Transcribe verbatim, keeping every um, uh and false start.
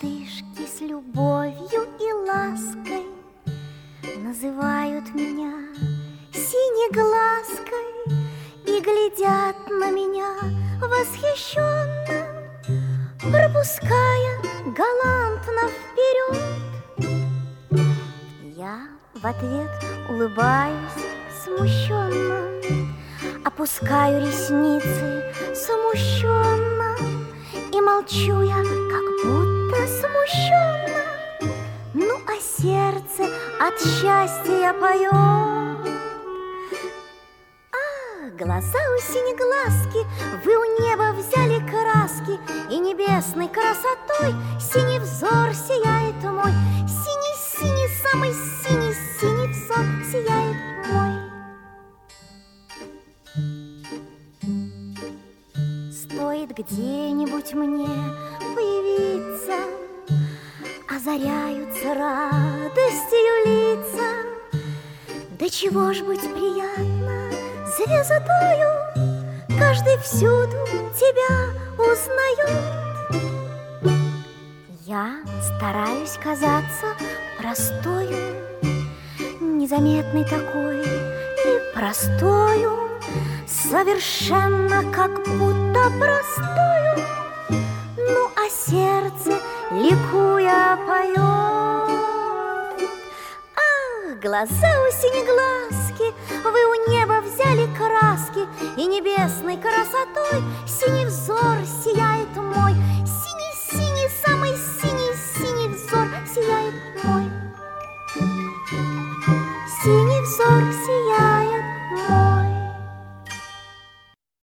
Мартышки с любовью и лаской называют меня синеглазкой и глядят на меня восхищенно, пропуская галантно вперед. Я в ответ улыбаюсь смущенно, опускаю ресницы смущенно и молчу я, как будто смущенно. Ну, а сердце от счастья поет. А, глаза у синеглазки, вы у неба взяли краски, и небесной красотой синий взор сияет мой. Синий-синий, самый синий-синий взор сияет мой. Стоит где-нибудь мне появиться, озаряются радостью лица. Да чего ж быть приятно звездою, каждый всюду тебя узнает. Я стараюсь казаться простою, незаметной такой и простою, совершенно как будто простою. Ну, а сердце, ликуя, поет. Ах, глаза у синеглазки, вы у неба взяли краски, и небесной красоты